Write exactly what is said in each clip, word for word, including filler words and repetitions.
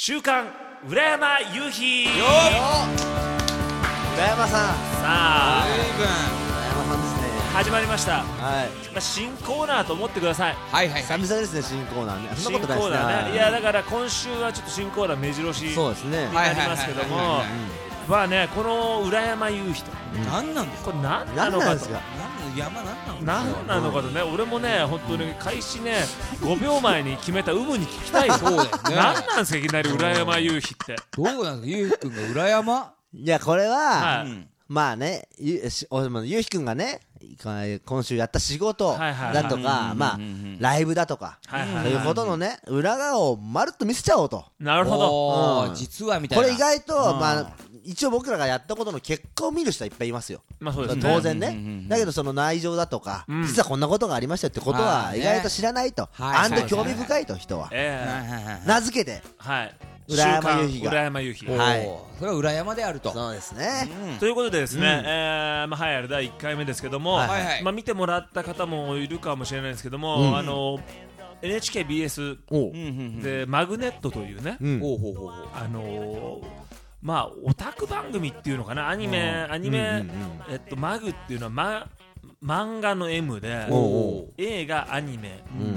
週刊浦山夕日よ浦山さん、 さあ浦山さんですね。 始まりました、 はい、 まあ、新コーナーと思ってください。 はいはい、 久々ですね、新コーナーね。そんな新コことないですね。 ーナーね。いやだから今週はちょっと新コーナー目白押しそうですね。 になりますけども、まあね、この浦山夕日と何なんですか、 これ何な何のかとなんですか。 山何なんですか、 何なのかとね、俺もね本当に開始ねごびょうまえに決めた有無に聞きたい。 そうだよね。 何なんですかいきなり浦山夕日って。 どうなんですか、ゆうひくんが裏山。 いや、これは、 はい、 うん、 まあね、ゆしおゆうひくんがね、今週やった仕事はいはいはいだとか、まあライブだとか、 はいはいはいそういうことのね、裏側をまるっと見せちゃおうと。 なるほど。 うんおー実はみたいな。 これ意外と、 うんまあ一応僕らがやったことの結果を見る人はいっぱいいますよ。 まあそうですね。 当然うんうんうんうね。 んだけどその内情だとか、 うん実はこんなことがありましたよってことはあーね意外と知らないと。 はいあんで興味深いと人は。 えはいはいはい名付けて。 はい。 浦山夕日が週刊浦山夕日。 おーはいそれは裏山であると。 そうですね。 うんということでですね、 うんえーまあ、栄えあるだいいっかいめですけども、 はいはいはいまあ、見てもらった方もいるかもしれないですけども、 うんあの エヌエイチケービーエスおううんうんうんでマグネットというね、 うんほうほうほうほう。 あのーまあオタク番組っていうのかな、アニメ、アニメ、 うんうんうんえっと、マグっていうのは、ま、漫画の エム で、 おうおう A がアニメ、 うん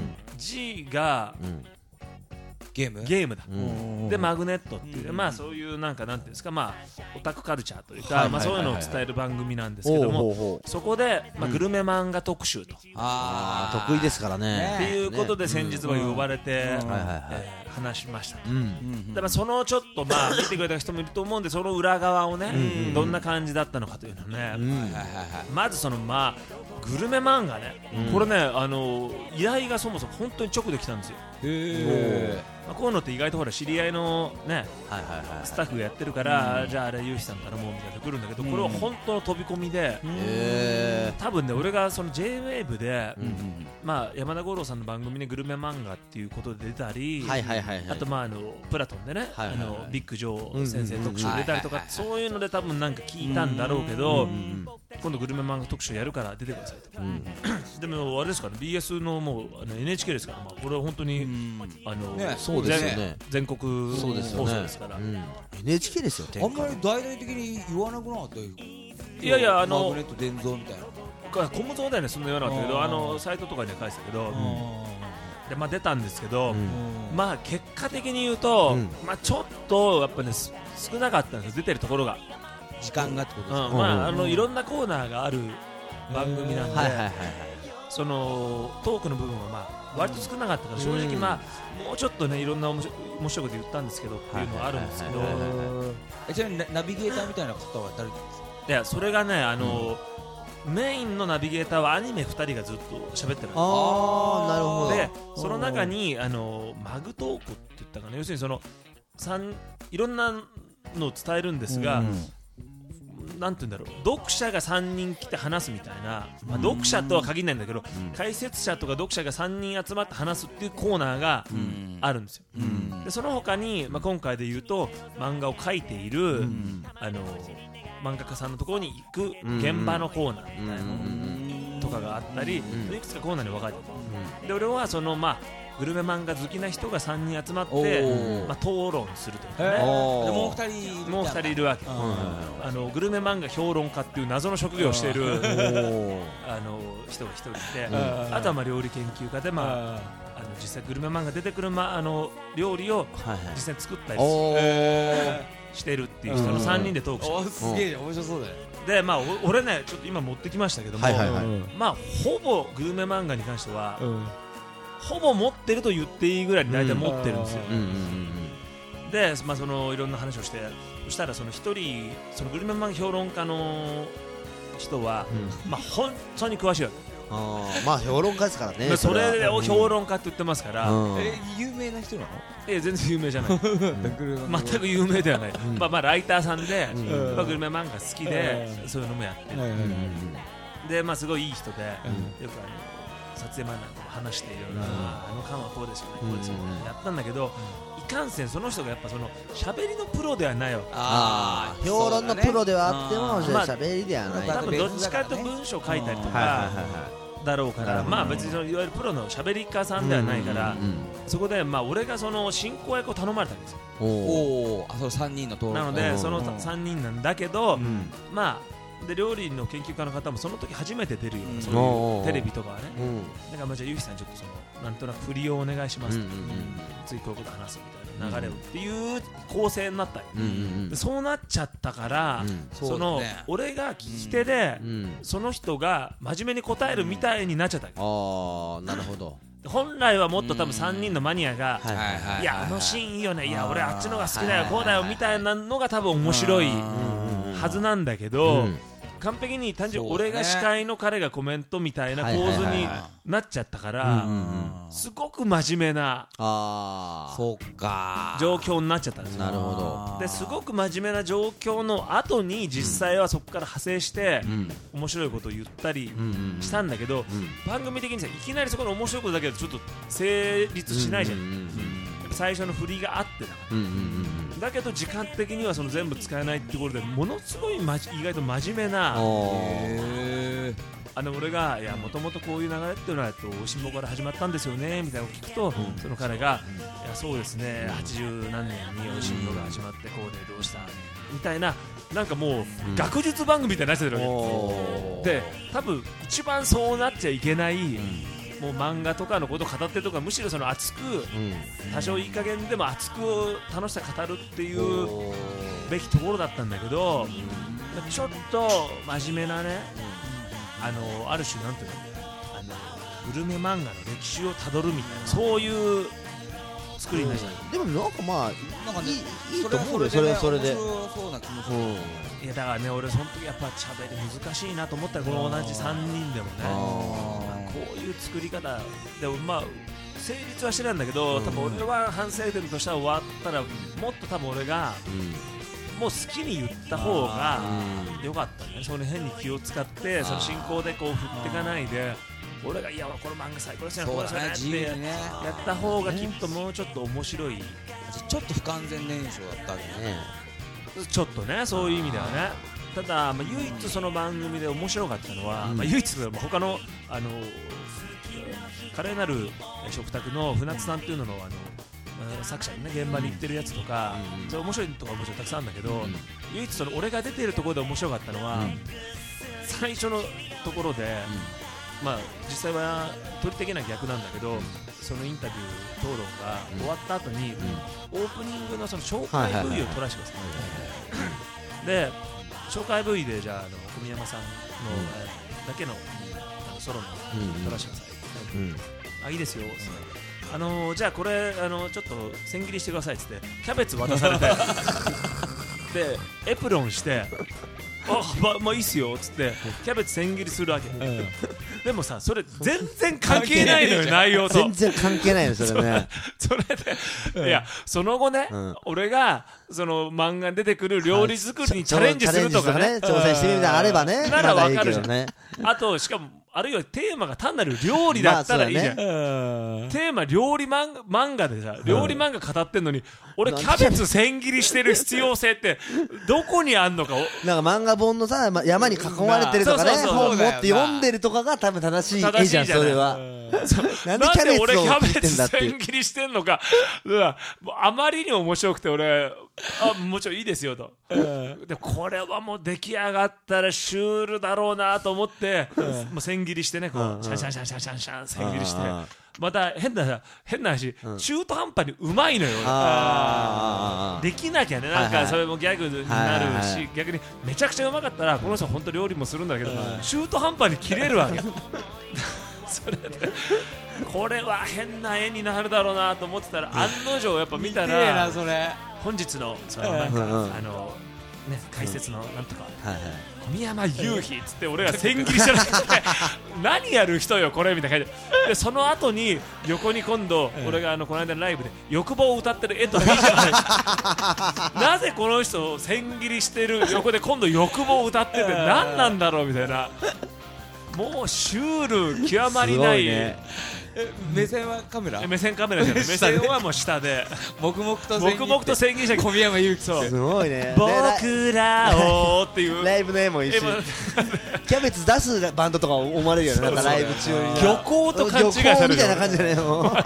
G がうんゲームゲームだ、 うんでマグネットっていう、 うんまあそういうなんかなんていうんですか、まあオタクカルチャーというか、 はいはいまあそういうのを伝える番組なんですけども、 ほうほうほうそこでまあグルメ漫画特集と、 ああー得意ですからってね。 いうことで先日は呼ばれて、 うんはいはいはいえー話しました。 うんうんだからそのちょっとまあ見てくれた人もいると思うんで、その裏側をね、 うんどんな感じだったのかというのをね、 うんはいはいはい。 まずそのまあグルメ漫画ね、 うんこれねあの依頼がそもそも本当に直で来たんですよ。 へまあ、こういうのって意外とほら知り合いのねはいはいはい。 スタッフがやってるから、じゃああれゆうひさん頼もうみたいなの来るんだけど、これは本当の飛び込みで、 へ多分ね俺がその ジェイウェーブ で、 ーうんまあ、山田五郎さんの番組でグルメ漫画っていうことで出たり、 はいはいはいはい。 あとまああのプラトンでね、 はいはいはいあのビッグジョー先生特集出たりとか、 うんうんうんそういうので多分なんか聞いたんだろうけど、 うん今度グルメ漫画特集やるから出てくださいと。 うんでもあれですから、ね、ビーエス のもうあの エヌエイチケー ですから、まあ、これは本当に、 うんあのねそうですよね。 全国そうですよね。 放送ですから。 うん エヌエイチケー ですよ。 あんまり大々的に言わなくなかったよ。 いやいやあのマグネット伝蔵みたいな。 小物ではねそんな言わなかったけど、 あーあのサイトとかには書いてたけど、 うんでまあ、出たんですけど、 うんまあ結果的に言うと、 うんまあちょっとやっぱねす少なかったんですよ、出てるところが、 時間がってことうんですか。 まうんああのいろんなコーナーがある番組なんで、 はいはいはいはい。 そのトークの部分はまあ割と少なかったから正直まあもうちょっとねいろんな面白い面白いこと言ったんですけどっていうのはあるんですけど、 はいはいはいはいえちなみにナナビゲーターみたいな方は誰なんですか。 いやそれがねあの、メインのナビゲーターはアニメふたりがずっと喋ってるんですよ。 あーなるほど。 でその中にあのマグトークって言ったかな、要するにその三いろんなのを伝えるんですが、なんて言うんだろう、読者がさんにん来て話すみたいな、まあ、読者とは限らないんだけど、 うん解説者とか読者がさんにん集まって話すっていうコーナーがあるんですよ。 うんでその他に、まあ、今回で言うと漫画を描いている、 うんあの漫画家さんのところに行く現場のコーナーみたいなのとかがあったり、 うんいくつかコーナーに分かれてる。で俺はそのまあグルメ漫画好きな人がさんにん集まっておーまあ、討論するというかえね、 おーでもう二人もうふたりいるわけ、 うんあのグルメ漫画評論家っていう謎の職業をしているおーあの人が一人いて、 うんあとはまあ料理研究家で、まあ、あの実際グルメ漫画出てくる、まあ、あの料理をはいはい。 実際に作ったりおーえしてるっていう人のさんにんでトークしておすげえ面白そうだよ。 で、まあ、お俺ねちょっと今持ってきましたけども、 はいはいはいまあ、ほぼグルメ漫画に関しては、ほぼ持ってると言っていいぐらいに大体持ってるんですよ。 うんうんうんで、まあ、そのいろんな話をして、そしたらその一人そのグルメ漫画評論家の人は、 うん。 まあ、本当に詳しいわけ、 あーまあ評論家ですからね。 まあそれを評論論家って言ってますから、 え有名な人なの。 え全然有名じゃない全く有名ではない、 んまあ、まあライターさんで、 うんまあ、グルメ漫画好きで、 うんそういうのもやってる、 はいはいはいで、まあ、すごいいい人で、 うんよくあの撮影前なんかも話していろいろ、 うんあの缶はこうですよねこうですよね、 うんやったんだけど、いかんせんその人がやっぱその喋りのプロではないわけ。 ああ評論のプロではあってもそうだねじゃあまあ喋りではない。 多分どっちかというと文章を書いたりとか、 はいはいはいはだろうから、まあ別にそのいわゆるプロの喋り家さんではないから、そこでまあ俺がその進行役を頼まれたんですよ。 おお、あ、そのさんにんの登録なのでそのさんにんなんだけど、まあで料理の研究家の方もその時初めて出るような、そういうテレビとかはね、だからまあじゃあゆうきさんちょっとそのなんとなく振りをお願いしますと、ついこういうこと話すみたいな流れをっていう構成になったり、でそうなっちゃったから、その俺が聞き手でその人が真面目に答えるみたいになっちゃった。 ああ、なるほど。 本来はもっと多分さんにんのマニアがいやあのシーンいいよね、いや俺あっちのが好きだよこうだよみたいなのが多分面白いはずなんだけど、完璧に単純に俺が司会の彼がコメントみたいな構図になっちゃったから、すごく真面目な状況になっちゃったんですよ。 なるほど。 ですごく真面目な状況の後に実際はそこから派生して面白いことを言ったりしたんだけど、番組的にさいきなりそこの面白いことだけどちょっと成立しないじゃん。最初の振りがあってだから、だけど時間的にはその全部使えないってことでものすごいまじ意外と真面目な、あの俺がいやもともとこういう流れっていうのはおいしんぼから始まったんですよねみたいなのを聞くと、その彼がいやそうですねはちじゅうなんねんにおいしんぼが始まってこうでどうしたみたいな、なんかもう学術番組みたいになっちゃってるわけで、多分一番そうなっちゃいけない、もう漫画とかのことを語ってるとか、むしろその熱く、多少いい加減でも熱く楽しさ語るっていうべきところだったんだけど、ちょっと真面目なね、あのある種なんていうの、あのグルメ漫画の歴史をたどるみたいな、そういう作りになっちゃう。 でもなんかまあなんかね、 いいと思うよ、それはそれで。 面白そうな気もする。 いやだからね、俺その時やっぱ喋り難しいなと思ったら、この同じさんにんでもね、こういう作り方でもまあ成立はしてないんだけど、多分俺は反省点としては終わったらもっと多分俺がもう好きに言った方が良かったね。その変に気を使ってその進行でこう振っていかないで、俺がいやこの漫画最高ですよね、これですよねってやった方がきっともうちょっと面白い。 ちょっと不完全燃焼だったわけね。 ちょっとね、そういう意味ではね。ただ、まあ、唯一その番組で面白かったのは、まあ、唯一というか他のあの華麗なる食卓の船津さんっていうののあの作者にね、現場に行ってるやつとか、それ面白いとかもちろんたくさんあるんだけど、唯一その俺が出ているところで面白かったのは、最初のところで、まあ実際は取り的な逆なんだけど、そのインタビュー討論が終わった後に、オープニングのその紹介 ブイ を撮らせてください。で紹介 ブイ でじゃあ、あの小宮山さんの、だけの、あのソロの撮らせてください。あ、いいですよ。あのー、じゃあこれあのちょっと千切りしてくださいっつってキャベツ渡されてでエプロンしてあ、ま、まあいいっすよっつってキャベツ千切りするわけ、うん、でもさそれ全然関係ないのよ内容と全然関係ないのそれねそれで、うん、いやその後ね、うん、俺がその漫画に出てくる料理作りにチャレンジするとかね、 挑戦してみるみたいなのあればね、 ならわかるじゃん、ね、あとしかもあるいはテーマが単なる料理だったらいいじゃん、まあね、テーマ料理漫画、漫画でさ料理漫画語ってんのに、うん、俺キャベツ千切りしてる必要性ってどこにあんのか。 なんか漫画本のさ山に囲まれてるとかね、本持って読んでるとかが多分正しい絵じゃんそれは。 なんでキャベツを切ってんだって千切りしてんのか、あまりに面白くて俺あもちろんいいですよと、でこれはもう出来上がったらシュールだろうなと思って、もう千切りしてね、こうシャンシャンシャンシャンシャンシャン千切りして、また変な変な話、中途半端にうまいのよ。できなきゃね、なんかそれもギャグになるし、逆にめちゃくちゃうまかったらこの人本当料理もするんだけど、中途半端に切れるわけ。それでこれは変な絵になるだろうなと思ってたら、案の定やっぱ見たら本日のそのなんかあのね解説のなんとか小宮山雄飛っつって俺が千切りしたらしくて何やる人よこれみたいな感じで、その後に横に今度俺があのこの間のライブで欲望を歌ってる絵といいじゃないなぜこの人を千切りしてる横で今度欲望を歌ってて何なんだろうみたいな、もうシュール極まりない、ね、 目線はカメラ目線カメラじゃない目線はもう下で黙々と黙々と宣言者小宮山祐希そうすごいね。 僕らをっていうライブの絵も一緒にキャベツ出すバンドとか思われるよね。なんかライブ中に漁港と勘違いされる漁港みたいな感じだね。もう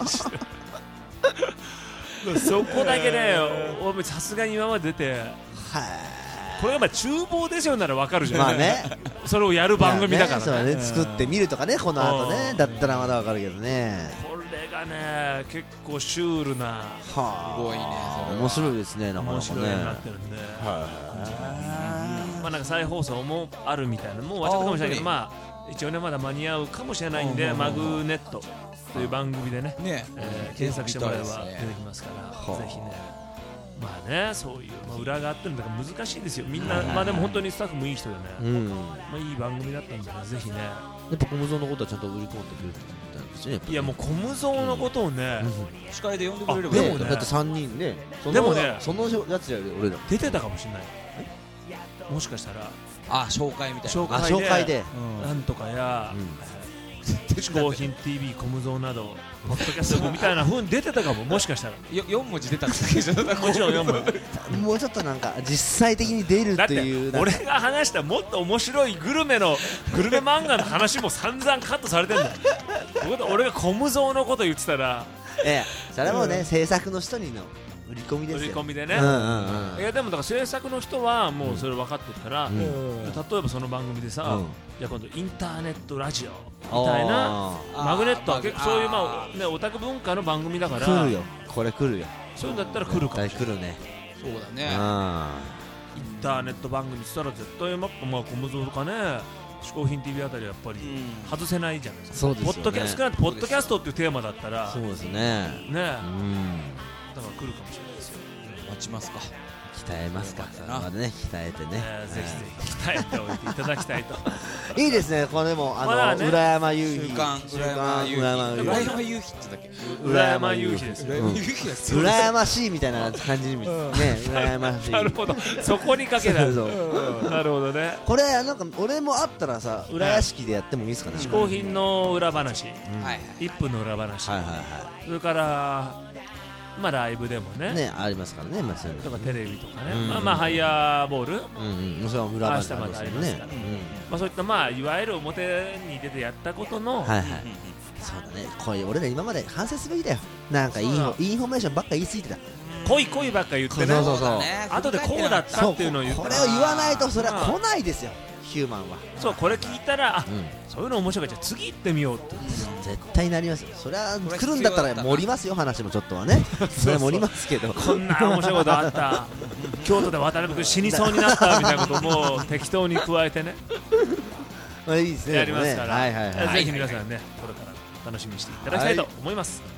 そこだけね俺さすがに今まで出てこれがまあ厨房ですよならわかるじゃん。 まあねそれをやる番組だからね。そうね、作ってみるとかね、この後ね、だったらまだわかるけどね。 これがね結構シュールなはあ、 すごいねそれ面白いですね。なかなかね。 面白い絵になってるんで、まあなんか再放送もあるみたいなもう終わっちゃったかもしれないけど、まあ一応ねまだ間に合うかもしれないんで、マグネットという番組でね、 ねえー検索してもらえば出てきますから、ぜひね。まあね、そういう、まあ、裏があってるんだから難しいですよみんな、まあでも本当にスタッフもいい人でね、 うん、 まあいい番組だったんでね、ぜひね。 やっぱコムゾーのことはちゃんと売り込んでくれるってことなんですよね。 いやもうコムゾーのことをね、 司会で呼んでくれればでいいもねだってさんにんね、 でもねそのやつやで俺ら出てたかもしれない。もしかしたらあ紹介みたいな紹介で紹介でなんとかや嗜好品 ティービー コムゾーなどポッドキャストみたいな風に出てたかも、もしかしたらよよん文字出たんですけどもちろんよん文字もうちょっとなんか実際的に出るだってっていう俺が話したもっと面白いグルメのグルメ漫画の話も散々カットされてんだよ俺がコムゾーのこと言ってたらええ、それはもうね制作の人にの売り込みですよ。 売り込みでね、 うんうんうん、 いやでもだから制作の人はもうそれ分かってるから、 うん例えばその番組でさ、 うん、 いや今度インターネットラジオみたいなマグネットは結構そういうまあねオタク文化の番組だから来るよ、これ来るよ、 そういうんだったら来るかもしれない。 来るね。 そうだねインターネット番組って言ったら絶対まあまあコムゾーとかね嗜好品 ティービー あたりはやっぱり外せないじゃないですか。 そうですよね。 ポッドキャストポッドキャストっていうテーマだったらそうですね。 ね、 うん、 だから来るかもしれないですよ。 待ちますか。 鍛えますか。まだね鍛えてね。 えーぜひぜひ鍛えておいていただきたいと。 いいですね。これでもあの、 まだね、 浦山夕日週刊浦山夕日浦山夕日って言ったっけ。 浦山夕日ですよ。 浦山夕日ですよ。 羨ましいみたいな感じにね、羨ましい。 なるほど。そこにかけた。 そうそうなるほどね。 これなんか俺もあったらさ、浦屋敷でやってもいいですかね。 嗜好品の裏話、 はいいっぷんの裏話、 はいはいはそれからまあライブでもね、 い。ね、ありますからね、まあそういうのとかテレビとかね、 うんまあまあハイヤーボール、 うんうん、それは裏話明日までありますから、まあそういったまあいわゆる表に出てやったことの、 はいはい。そうだね。これ俺ら今まで反省すべきだよ。なんかインフォインフォメーションばっか言い過ぎてた。 恋恋ばっか言ってね、 そうそうそう後でこうだったっていうのを言って、 これを言わないとそれは来ないですよ。ヒューマンは。 そうこれ聞いたら、あ、 うんそういうの面白いからじゃあ次行ってみようって。 絶対なりますよ。それは来るんだったら盛りますよ、話もちょっとはね。それは盛りますけど。 こんな面白いことあった京都で渡辺君死にそうになったみたいなことも適当に加えてねまあいいですね。 やりますから、 はいはいはい。 ぜひ皆さんねこれから楽しみにしていただきたいと思います。